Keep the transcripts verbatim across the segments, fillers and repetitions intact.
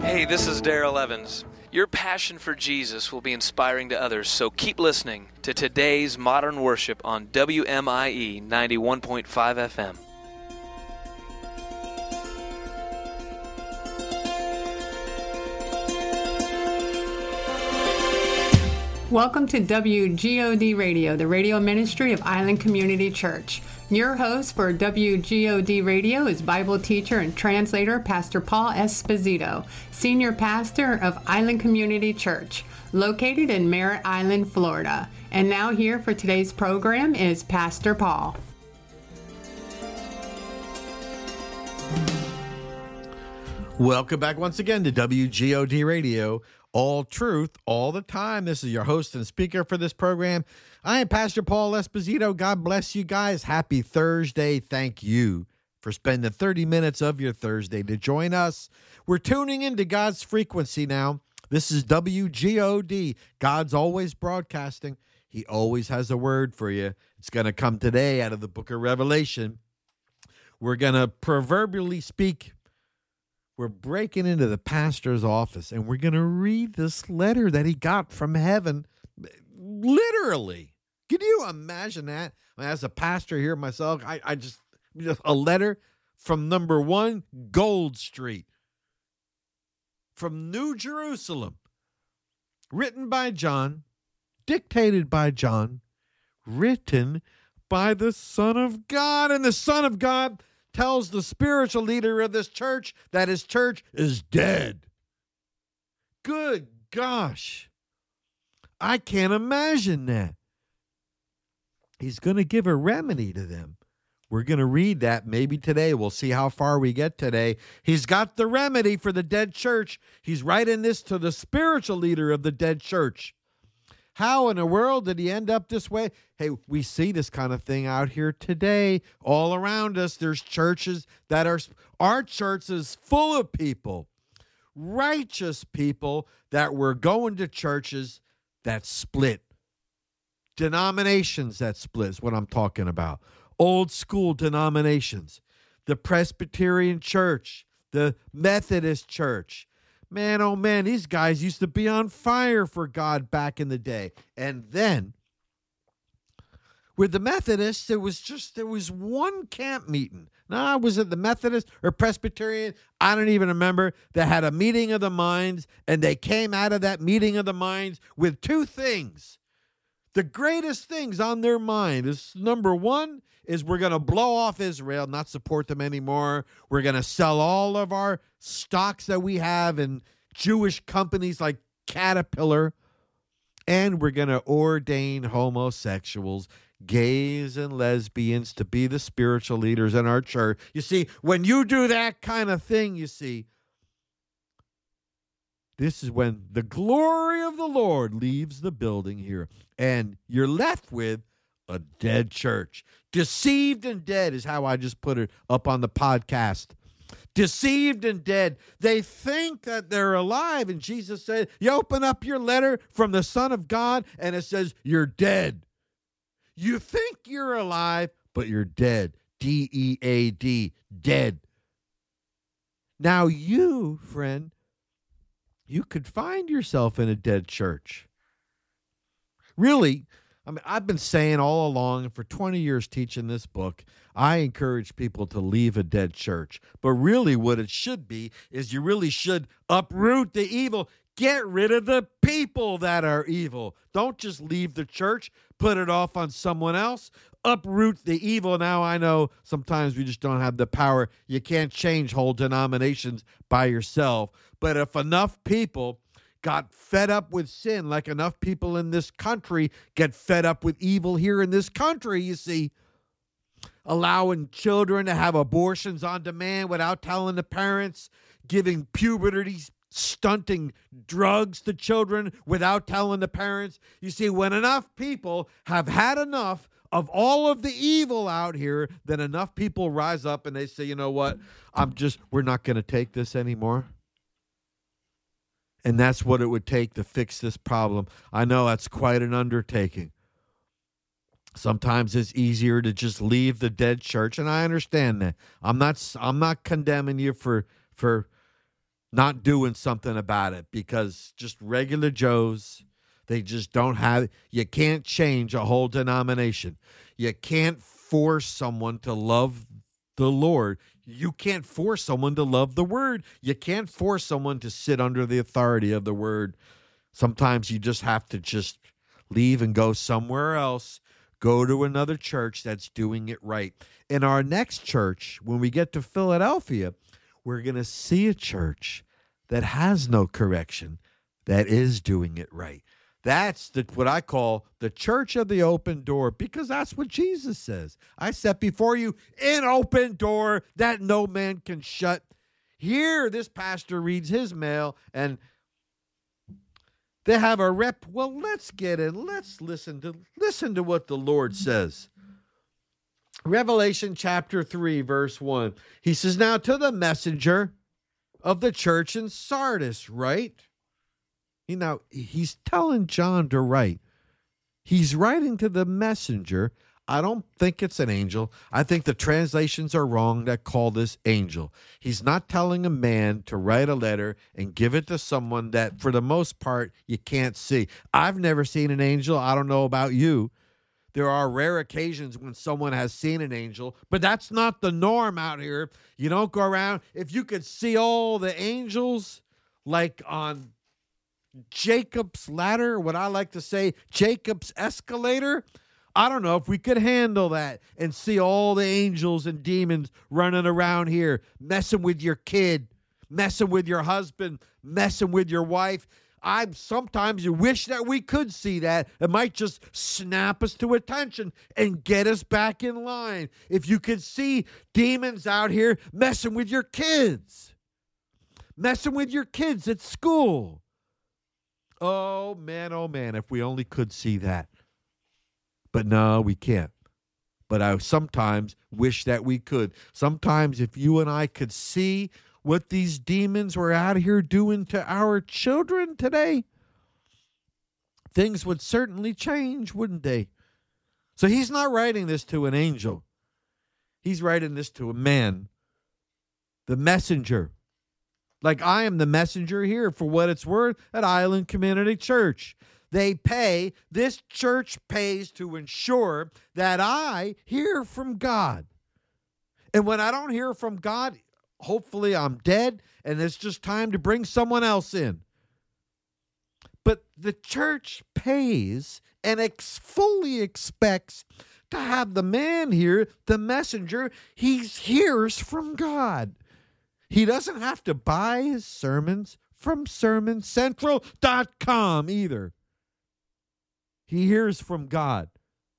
Hey, this is Daryl Evans. Your passion for Jesus will be inspiring to others, so keep listening to today's Modern Worship on W M I E ninety-one point five F M. Welcome to W G O D Radio, the radio ministry of Island Community Church. Your host for W G O D Radio is Bible teacher and translator Pastor Paul Esposito, senior pastor of Island Community Church, located in Merritt Island, Florida. And now here for today's program is Pastor Paul. Welcome back once again to W G O D Radio. All truth, all the time. This is your host and speaker for this program. I am Pastor Paul Esposito. God bless you guys. Happy Thursday. Thank you for spending thirty minutes of your Thursday to join us. We're tuning into God's frequency now. This is W G O D. God's always broadcasting. He always has a word for you. It's going to come today out of the book of Revelation. We're going to proverbially speak. We're breaking into the pastor's office, and we're going to read this letter that he got from heaven. Literally. Can you imagine that? As a pastor here myself, I, I just, just, a letter from number one, Gold Street, from New Jerusalem, written by John, dictated by John, written by the Son of God. And the Son of God tells the spiritual leader of this church that his church is dead. Good gosh. I can't imagine that. He's going to give a remedy to them. We're going to read that maybe today. We'll see how far we get today. He's got the remedy for the dead church. He's writing this to the spiritual leader of the dead church. How in the world did he end up this way? Hey, we see this kind of thing out here today. All around us, there's churches that are, our church is full of people, righteous people that were going to churches that split. Denominations that split is what I'm talking about. Old school denominations. The Presbyterian Church, the Methodist Church. Man, oh man, these guys used to be on fire for God back in the day. And then, with the Methodists, there was just, there was one camp meeting. Nah, was it the Methodist or Presbyterian? I don't even remember. They had a meeting of the minds, and they came out of that meeting of the minds with two things. The greatest things on their mind is, number one, is we're going to blow off Israel, not support them anymore. We're going to sell all of our stocks that we have in Jewish companies like Caterpillar, and we're going to ordain homosexuals, gays and lesbians to be the spiritual leaders in our church. You see, when you do that kind of thing, you see, this is when the glory of the Lord leaves the building here, and you're left with a dead church. Deceived and dead is how I just put it up on the podcast. Deceived and dead. They think that they're alive, and Jesus said, you open up your letter from the Son of God, and it says, you're dead. You think you're alive, but you're dead. D E A D, dead. Now you, friend, you could find yourself in a dead church. Really, I mean, I've been saying all along, and for twenty years teaching this book, I encourage people to leave a dead church. But really what it should be is you really should uproot the evil. Get rid of the people that are evil. Don't just leave the church, put it off on someone else. Uproot the evil. Now, I know sometimes we just don't have the power. You can't change whole denominations by yourself. But if enough people got fed up with sin, like enough people in this country get fed up with evil here in this country, you see, allowing children to have abortions on demand without telling the parents, giving puberty stunting drugs to children without telling the parents. You see, when enough people have had enough of all of the evil out here, then enough people rise up and they say, you know what, I'm just, we're not going to take this anymore. And that's what it would take to fix this problem. I know that's quite an undertaking. Sometimes it's easier to just leave the dead church, and I understand that. I'm not I'm not condemning you for for not doing something about it because just regular Joes, they just don't have, you can't change a whole denomination. You can't force someone to love the Lord. You can't force someone to love the Word. You can't force someone to sit under the authority of the Word. Sometimes you just have to just leave and go somewhere else. Go to another church that's doing it right. In our next church, when we get to Philadelphia, we're going to see a church that has no correction, that is doing it right. That's the, what I call the church of the open door, because that's what Jesus says. I set before you an open door that no man can shut. Here, this pastor reads his mail, and they have a rep. Well, let's get in. Let's listen to listen to what the Lord says. Revelation chapter three, verse one. He says, now to the messenger of the church in Sardis, right? You know, he's telling John to write. He's writing to the messenger. I don't think it's an angel. I think the translations are wrong that call this angel. He's not telling a man to write a letter and give it to someone that, for the most part, you can't see. I've never seen an angel. I don't know about you. There are rare occasions when someone has seen an angel, but that's not the norm out here. You don't go around. If you could see all the angels like on Jacob's ladder, what I like to say, Jacob's escalator, I don't know if we could handle that and see all the angels and demons running around here, messing with your kid, messing with your husband, messing with your wife. I sometimes you wish that we could see that. It might just snap us to attention and get us back in line. If you could see demons out here messing with your kids, messing with your kids at school. Oh, man, oh, man, if we only could see that. But no, we can't. But I sometimes wish that we could. Sometimes if you and I could see what these demons were out here doing to our children today, things would certainly change, wouldn't they? So he's not writing this to an angel. He's writing this to a man, the messenger. Like I am the messenger here, for what it's worth, at Island Community Church. They pay, this church pays to ensure that I hear from God. And when I don't hear from God, hopefully I'm dead and it's just time to bring someone else in. But the church pays and ex- fully expects to have the man here, the messenger, he hears from God. He doesn't have to buy his sermons from sermon central dot com either. He hears from God.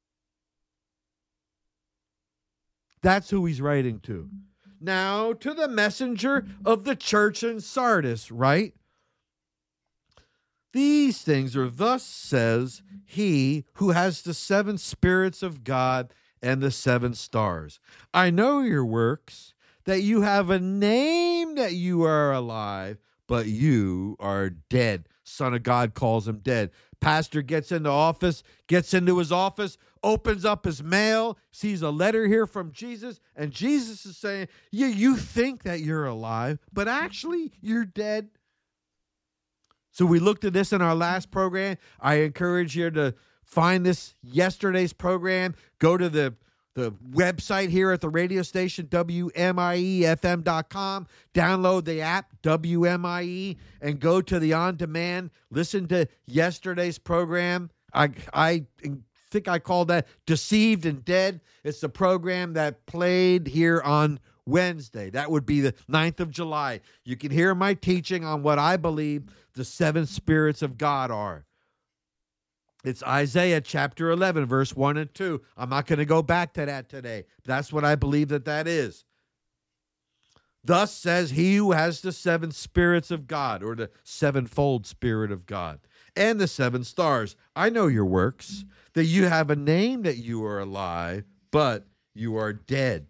That's who he's writing to. Now, to the messenger of the church in Sardis, right? These things are thus says he who has the seven spirits of God and the seven stars. I know your works, that you have a name that you are alive, but you are dead. Son of God calls him dead. Pastor gets into office, gets into his office, opens up his mail, sees a letter here from Jesus, and Jesus is saying, you, you think that you're alive, but actually you're dead. So we looked at this in our last program. I encourage you to find this yesterday's program. Go to the The website here at the radio station, W M I E F M dot com. Download the app, W M I E, and go to the on-demand. Listen to yesterday's program. I I think I called that Deceived and Dead. It's the program that played here on Wednesday. That would be the ninth of July. You can hear my teaching on what I believe the seven spirits of God are. It's Isaiah chapter eleven, verse one and two. I'm not going to go back to that today. That's what I believe that that is. Thus says he who has the seven spirits of God, or the sevenfold spirit of God, and the seven stars. I know your works, that you have a name, that you are alive, but you are dead.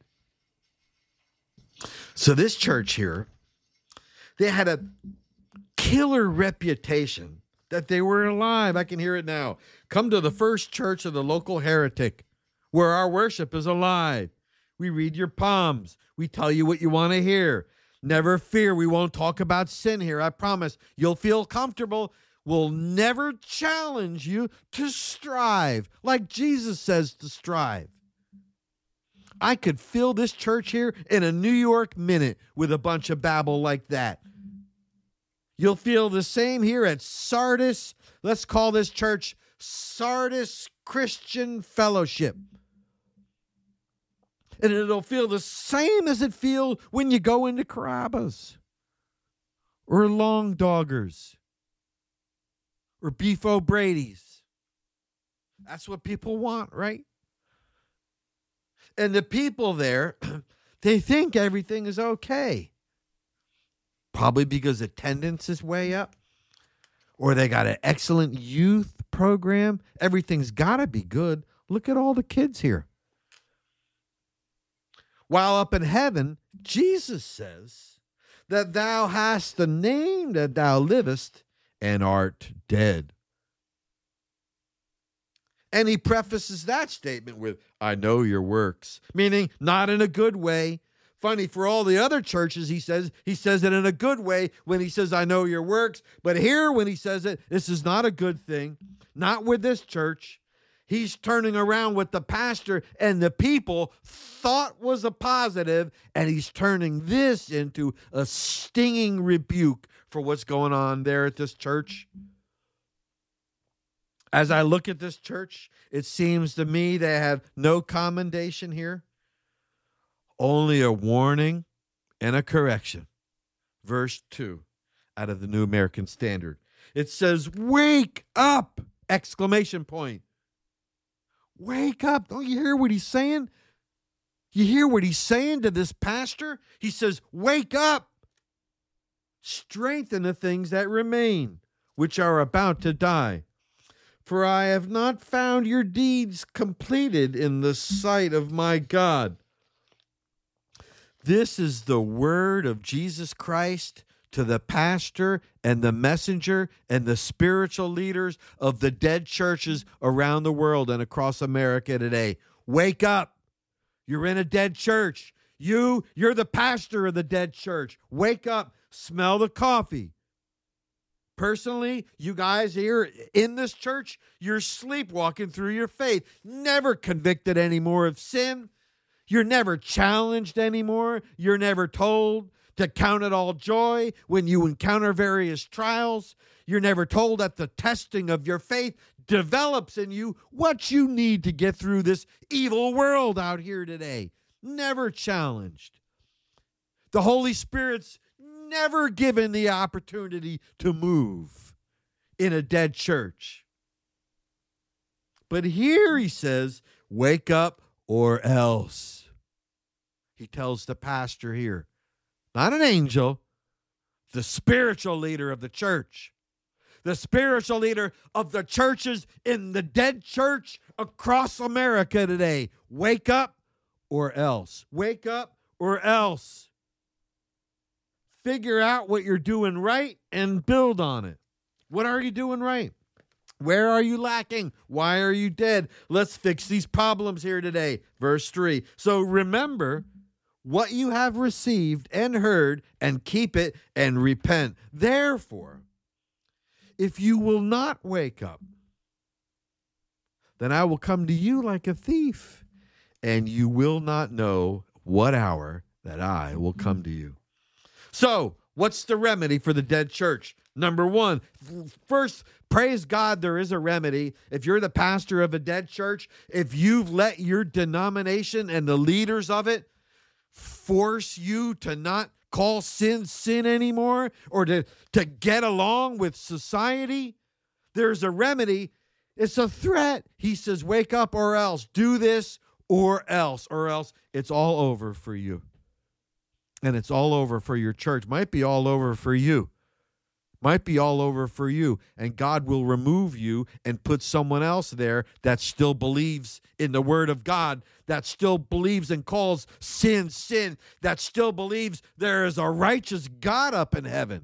So this church here, they had a killer reputation that they were alive. I can hear it now. Come to the First Church of the Local Heretic, where our worship is alive. We read your palms. We tell you what you want to hear. Never fear. We won't talk about sin here. I promise. You'll feel comfortable. We'll never challenge you to strive like Jesus says to strive. I could fill this church here in a New York minute with a bunch of babble like that. You'll feel the same here at Sardis. Let's call this church Sardis Christian Fellowship. And it'll feel the same as it feels when you go into Carrabba's or Long Doggers or Beef O'Brady's. That's what people want, right? And the people there, they think everything is okay. Probably because attendance is way up. Or they got an excellent youth program. Everything's got to be good. Look at all the kids here. While up in heaven, Jesus says that thou hast the name that thou livest and art dead. And he prefaces that statement with, I know your works, meaning not in a good way. Funny, for all the other churches, he says, he says it in a good way when he says, I know your works. But here, when he says it, this is not a good thing. Not with this church. He's turning around with the pastor and the people thought was a positive, and he's turning this into a stinging rebuke for what's going on there at this church. As I look at this church, it seems to me they have no commendation here, only a warning and a correction. Verse two out of the New American Standard. It says, wake up! Exclamation point. Wake up. Don't you hear what he's saying? You hear what he's saying to this pastor? He says, wake up. Strengthen the things that remain, which are about to die. For I have not found your deeds completed in the sight of my God. This is the word of Jesus Christ to the pastor and the messenger and the spiritual leaders of the dead churches around the world and across America today. Wake up. You're in a dead church. You, you're the pastor of the dead church. Wake up. Smell the coffee. Personally, you guys here in this church, you're sleepwalking through your faith, never convicted anymore of sin. You're never challenged anymore. You're never told to count it all joy when you encounter various trials. You're never told that the testing of your faith develops in you what you need to get through this evil world out here today. Never challenged. The Holy Spirit's never given the opportunity to move in a dead church. But here he says, wake up or else. He tells the pastor here, not an angel, the spiritual leader of the church, the spiritual leader of the churches in the dead church across America today. Wake up or else. Wake up or else. Figure out what you're doing right and build on it. What are you doing right? Where are you lacking? Why are you dead? Let's fix these problems here today. Verse three. So remember what you have received and heard, and keep it and repent. Therefore, if you will not wake up, then I will come to you like a thief, and you will not know what hour that I will come to you. So, what's the remedy for the dead church? Number one, first, praise God, there is a remedy. If you're the pastor of a dead church, if you've let your denomination and the leaders of it force you to not call sin sin anymore, or to, to get along with society, there's a remedy. It's a threat. He says, wake up or else. Do this or else. Or else it's all over for you. And it's all over for your church. Might be all over for you. Might be all over for you. And God will remove you and put someone else there that still believes in the word of God, that still believes and calls sin, sin, that still believes there is a righteous God up in heaven.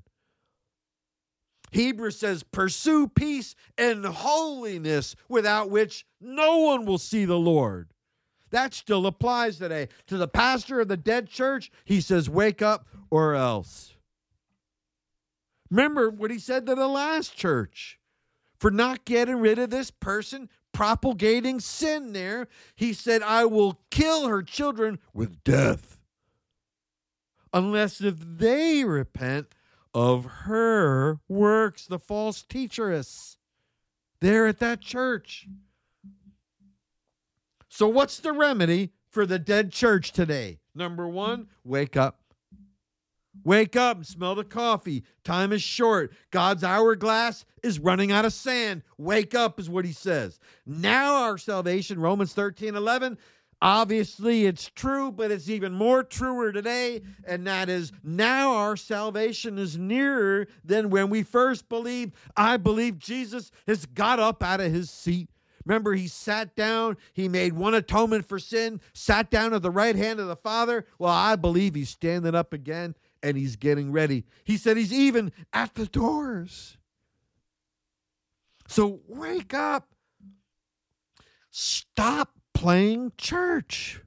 Hebrews says, pursue peace and holiness, without which no one will see the Lord. That still applies today. To the pastor of the dead church, he says, wake up or else. Remember what he said to the last church. For not getting rid of this person propagating sin there, he said, I will kill her children with death. Unless if they repent of her works, the false teacheress there at that church. So what's the remedy for the dead church today? Number one, wake up. Wake up and smell the coffee. Time is short. God's hourglass is running out of sand. Wake up is what he says. Now our salvation, Romans thirteen eleven, obviously it's true, but it's even more truer today, and that is now our salvation is nearer than when we first believed. I believe Jesus has got up out of his seat. Remember, he sat down, he made one atonement for sin, sat down at the right hand of the Father. Well, I believe he's standing up again, and he's getting ready. He said he's even at the doors. So wake up. Stop playing church.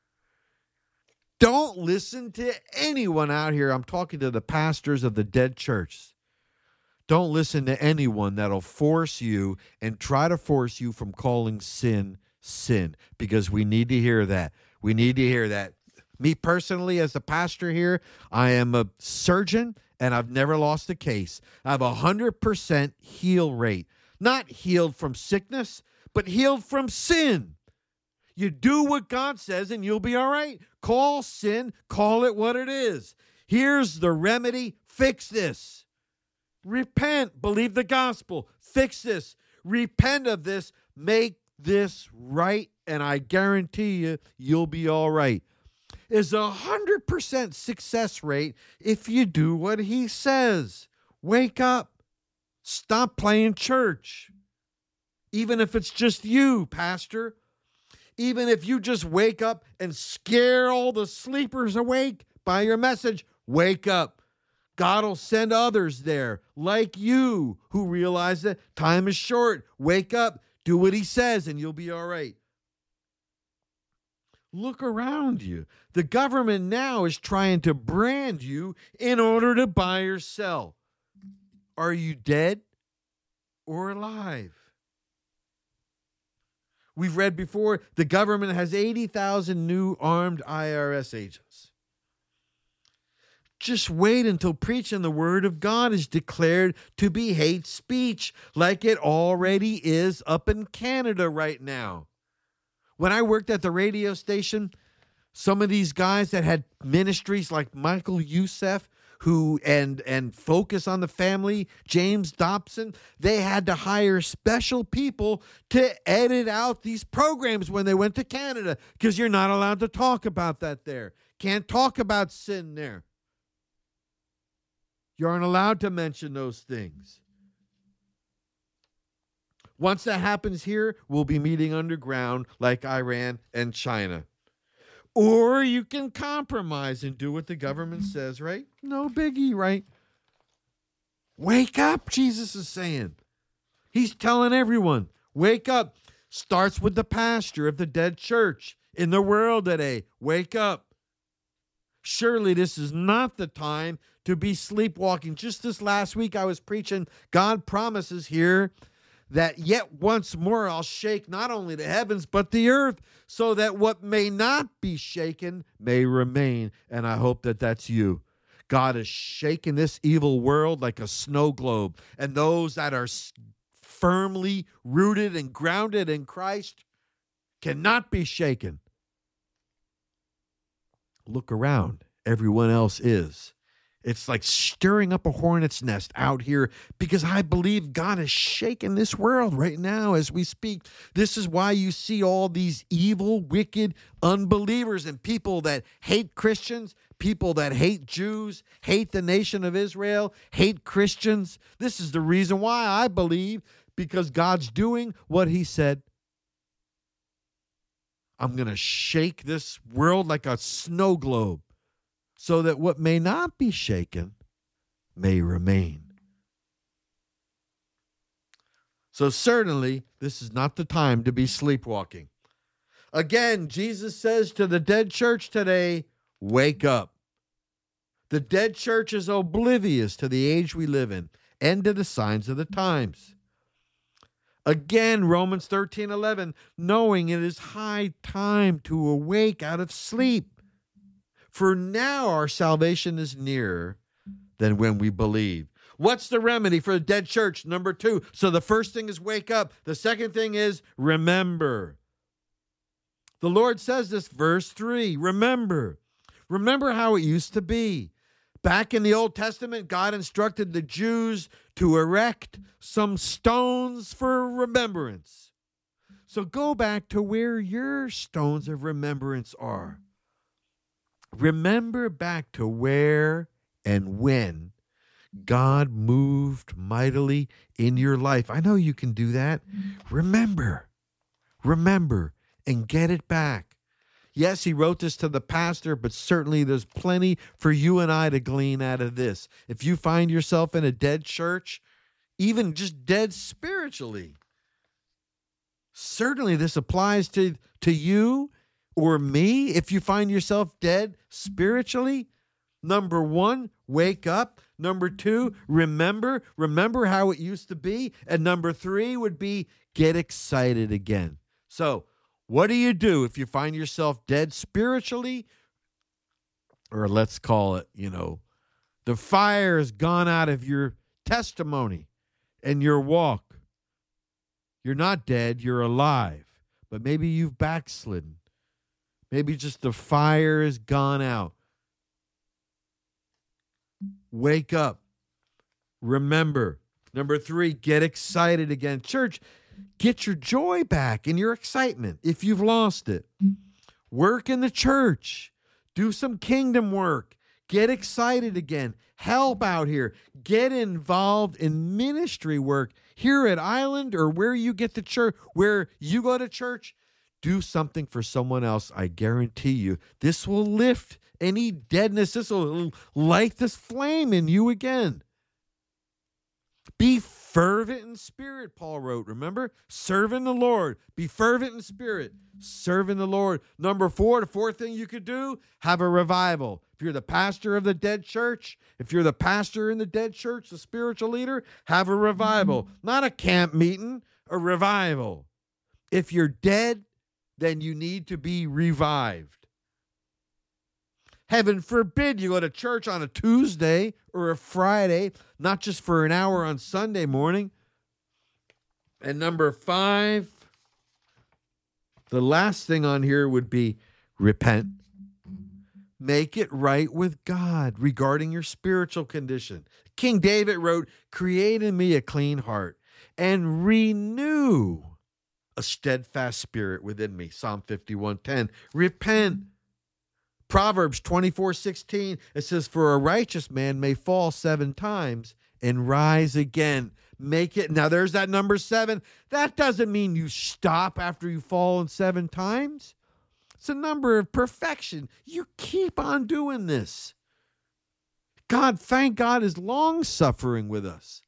Don't listen to anyone out here. I'm talking to the pastors of the dead church. Don't listen to anyone that'll force you and try to force you from calling sin, sin, because we need to hear that. We need to hear that. Me personally, as a pastor here, I am a surgeon, and I've never lost a case. I have a one hundred percent heal rate. Not healed from sickness, but healed from sin. You do what God says, and you'll be all right. Call sin, call it what it is. Here's the remedy. Fix this. Repent. Believe the gospel. Fix this. Repent of this. Make this right, and I guarantee you, you'll be all right. Is a one hundred percent success rate if you do what he says. Wake up. Stop playing church. Even if it's just you, pastor. Even if you just wake up and scare all the sleepers awake by your message, wake up. God will send others there like you who realize that time is short. Wake up. Do what he says and you'll be all right. Look around you. The government now is trying to brand you in order to buy or sell. Are you dead or alive? We've read before the government has eighty thousand new armed I R S agents. Just wait until preaching the word of God is declared to be hate speech, like it already is up in Canada right now. When I worked at the radio station, some of these guys that had ministries like Michael Youssef, who and and Focus on the Family, James Dobson, they had to hire special people to edit out these programs when they went to Canada, because you're not allowed to talk about that there. Can't talk about sin there. You aren't allowed to mention those things. Once that happens here, we'll be meeting underground like Iran and China. Or you can compromise and do what the government says, right? No biggie, right? Wake up, Jesus is saying. He's telling everyone, wake up. Starts with the pastor of the dead church in the world today. Wake up. Surely this is not the time to be sleepwalking. Just this last week I was preaching, God promises here that yet once more I'll shake not only the heavens but the earth, so that what may not be shaken may remain. And I hope that that's you. God is shaking this evil world like a snow globe. And those that are firmly rooted and grounded in Christ cannot be shaken. Look around. Everyone else is. It's like stirring up a hornet's nest out here, because I believe God is shaking this world right now as we speak. This is why you see all these evil, wicked unbelievers and people that hate Christians, people that hate Jews, hate the nation of Israel, hate Christians. This is the reason why I believe, because God's doing what he said. I'm going to shake this world like a snow globe, so that what may not be shaken may remain. So certainly, this is not the time to be sleepwalking. Again, Jesus says to the dead church today, wake up. The dead church is oblivious to the age we live in and to the signs of the times. Again, Romans thirteen eleven, knowing it is high time to awake out of sleep. For now our salvation is nearer than when we believe. What's the remedy for the dead church? Number two. So the first thing is wake up. The second thing is remember. The Lord says this, verse three, remember. Remember how it used to be. Back in the Old Testament, God instructed the Jews to erect some stones for remembrance. So go back to where your stones of remembrance are. Remember back to where and when God moved mightily in your life. I know you can do that. Remember, remember, and get it back. Yes, he wrote this to the pastor, but certainly there's plenty for you and I to glean out of this. If you find yourself in a dead church, even just dead spiritually, certainly this applies to, to you or me. If you find yourself dead spiritually, number one, wake up. Number two, remember. Remember how it used to be. And number three would be get excited again. So, what do you do if you find yourself dead spiritually? Or let's call it, you know, the fire has gone out of your testimony and your walk. You're not dead, you're alive. But maybe you've backslidden. Maybe just the fire has gone out. Wake up. Remember. Number three, get excited again. Church, get your joy back and your excitement if you've lost it. Work in the church. Do some kingdom work. Get excited again. Help out here. Get involved in ministry work here at Island or where you get to church, where you go to church. Do something for someone else. I guarantee you, this will lift any deadness. This will light this flame in you again. Be fervent in spirit, Paul wrote. Remember? Serving the Lord. Be fervent in spirit. Serving the Lord. Number four, the fourth thing you could do, have a revival. If you're the pastor of the dead church, if you're the pastor in the dead church, the spiritual leader, have a revival. Not a camp meeting, a revival. If you're dead, then you need to be revived. Heaven forbid you go to church on a Tuesday or a Friday, not just for an hour on Sunday morning. And number five, the last thing on here would be repent. Make it right with God regarding your spiritual condition. King David wrote, create in me a clean heart and renew a steadfast spirit within me. Psalm fifty-one ten. Repent. Proverbs twenty-four sixteen, it says, for a righteous man may fall seven times and rise again. Make it. Now there's that number seven. That doesn't mean you stop after you've fallen seven times. It's a number of perfection. You keep on doing this. God, thank God, is long-suffering with us.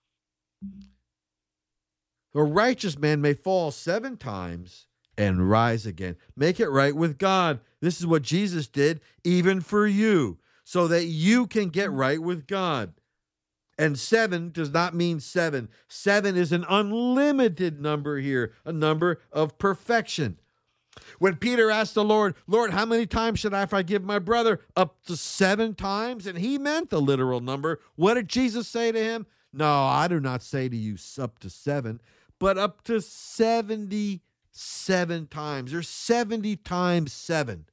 A righteous man may fall seven times and rise again. Make it right with God. This is what Jesus did, even for you, so that you can get right with God. And seven does not mean seven. Seven is an unlimited number here, a number of perfection. When Peter asked the Lord, Lord, how many times should I forgive my brother? Up to seven times? And he meant the literal number. What did Jesus say to him? No, I do not say to you up to seven, but up to seventy-seven times, or seventy times seven.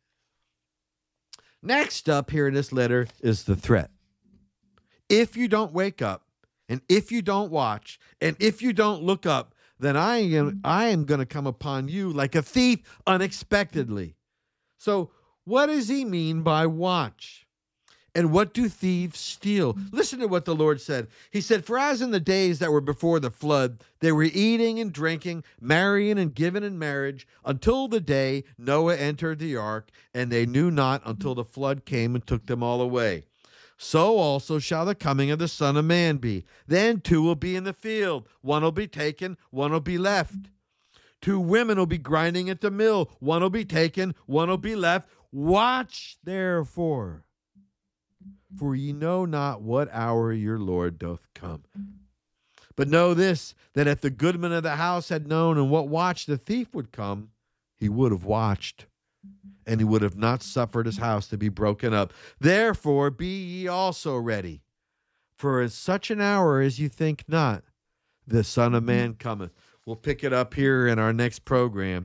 Next up here in this letter is the threat. If you don't wake up, and if you don't watch, and if you don't look up, then I am, I am going to come upon you like a thief unexpectedly. So what does he mean by watch? And what do thieves steal? Listen to what the Lord said. He said, for as in the days that were before the flood, they were eating and drinking, marrying and giving in marriage, until the day Noah entered the ark, and they knew not until the flood came and took them all away. So also shall the coming of the Son of Man be. Then two will be in the field. One will be taken, one will be left. Two women will be grinding at the mill. One will be taken, one will be left. Watch therefore, for ye know not what hour your Lord doth come. But know this, that if the goodman of the house had known in what watch the thief would come, he would have watched, and he would have not suffered his house to be broken up. Therefore be ye also ready, for at such an hour as you think not, the Son of Man cometh. We'll pick it up here in our next program.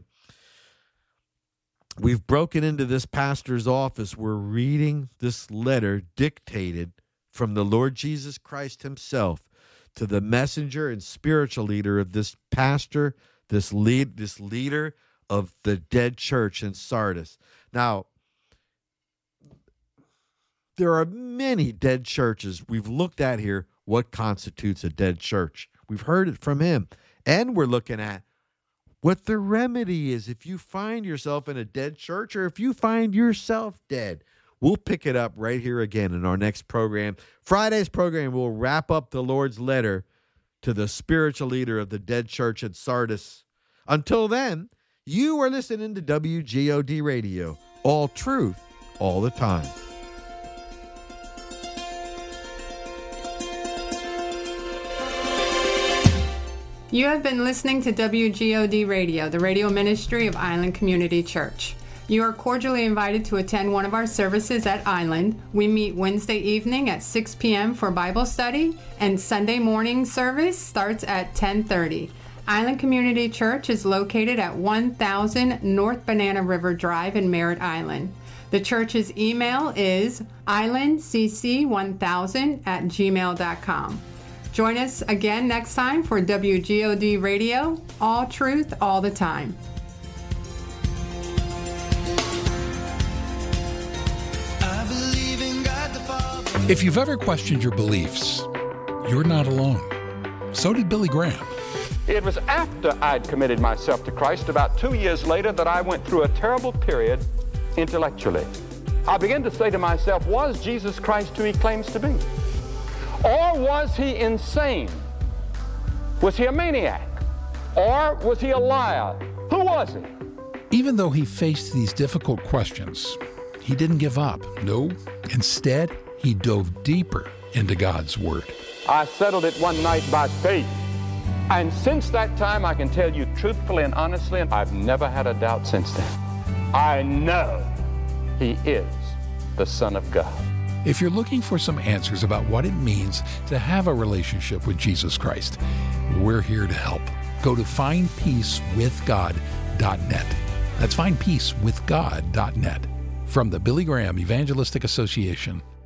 We've broken into this pastor's office. We're reading this letter dictated from the Lord Jesus Christ himself to the messenger and spiritual leader of this pastor, this lead, this leader of the dead church in Sardis. Now, there are many dead churches. We've looked at here what constitutes a dead church. We've heard it from him. And we're looking at what the remedy is if you find yourself in a dead church or if you find yourself dead. We'll pick it up right here again in our next program. Friday's program will wrap up the Lord's letter to the spiritual leader of the dead church at Sardis. Until then, you are listening to W G O D Radio. All truth, all the time. You have been listening to W G O D Radio, the radio ministry of Island Community Church. You are cordially invited to attend one of our services at Island. We meet Wednesday evening at six p.m. for Bible study, and Sunday morning service starts at ten thirty. Island Community Church is located at one thousand North Banana River Drive in Merritt Island. The church's email is island c c one thousand at gmail dot com. Join us again next time for W G O D Radio, all truth, all the time. If you've ever questioned your beliefs, you're not alone. So did Billy Graham. It was after I'd committed myself to Christ, about two years later, that I went through a terrible period intellectually. I began to say to myself, was Jesus Christ who he claims to be? Or was he insane? Was he a maniac? Or was he a liar? Who was he? Even though he faced these difficult questions, he didn't give up. No, instead, he dove deeper into God's Word. I settled it one night by faith. And since that time, I can tell you truthfully and honestly, I've never had a doubt since then. I know he is the Son of God. If you're looking for some answers about what it means to have a relationship with Jesus Christ, we're here to help. Go to find peace with god dot net. That's find peace with god dot net. From the Billy Graham Evangelistic Association.